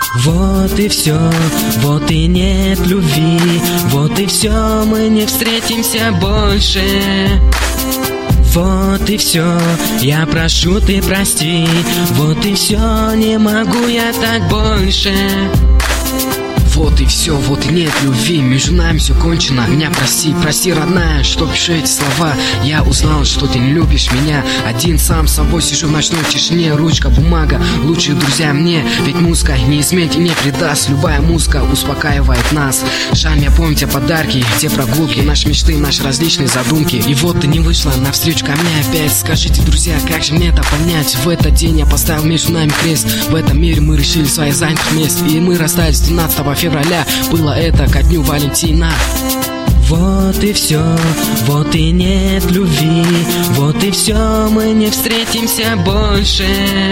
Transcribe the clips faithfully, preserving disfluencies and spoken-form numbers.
Вот и все, вот и нет любви, вот и все, мы не встретимся больше. Вот и все, я прошу, ты прости, вот и все, не могу я так больше. Вот и все, вот и нет любви, между нами все кончено. Меня прости, прости, родная, что пишу эти слова. Я узнал, что ты не любишь меня. Один сам с собой сижу в ночной тишине. Ручка, бумага, лучшие друзья мне. Ведь музыка не изменит и не предаст. Любая музыка успокаивает нас. Жаль, мне помнить о подарки, те прогулки, наши мечты, наши различные задумки. И вот ты не вышла навстречу ко мне опять. Скажите, друзья, как же мне это понять? В этот день я поставил между нами крест. В этом мире мы решили свои занятых мест. И мы расстались двенадцатого февраля. Было это ко дню Валентина. Вот и все, вот и нет любви, вот и все, мы не встретимся больше.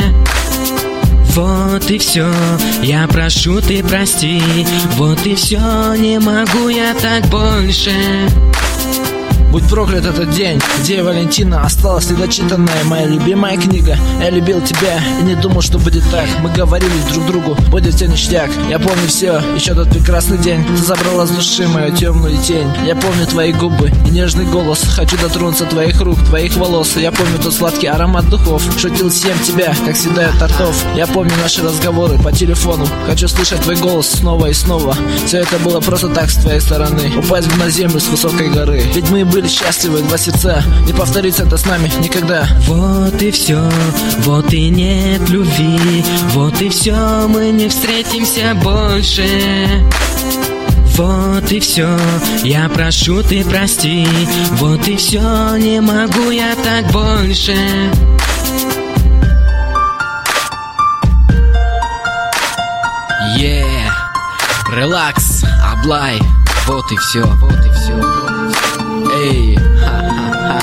Вот и все, я прошу, ты прости, вот и все, не могу я так больше. Будь проклят этот день, где Валентина осталась недочитанная, моя любимая книга. Я любил тебя и не думал, что будет так. Мы говорили друг другу, будет все ништяк. Я помню все, еще тот прекрасный день. Ты забрала с души мою темную тень. Я помню твои губы и нежный голос. Хочу дотронуться твоих рук, твоих волос. Я помню тот сладкий аромат духов. Шутил всем тебя, как всегда тортов. Я помню наши разговоры по телефону. Хочу слышать твой голос снова и снова. Все это было просто так с твоей стороны. Упасть бы на землю с высокой горы. Ведь мы были счастливы, два сердца. Не повторится это с нами никогда. Вот и все, вот и нет любви, вот и все, мы не встретимся больше. Вот и все, я прошу, ты прости, вот и все, не могу я так больше. Yeah, релакс, облай, вот и все, вот и все. Эй, ха-ха-ха.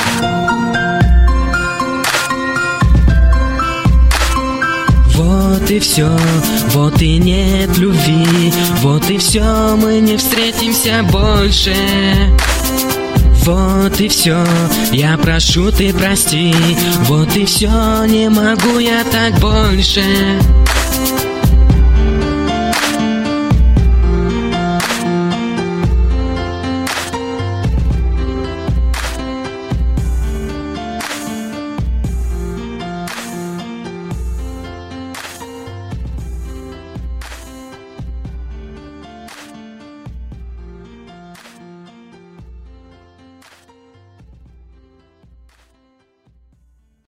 Вот и все, вот и нет любви, вот и все, мы не встретимся больше. Вот и все, я прошу, ты прости, вот и все, не могу я так больше.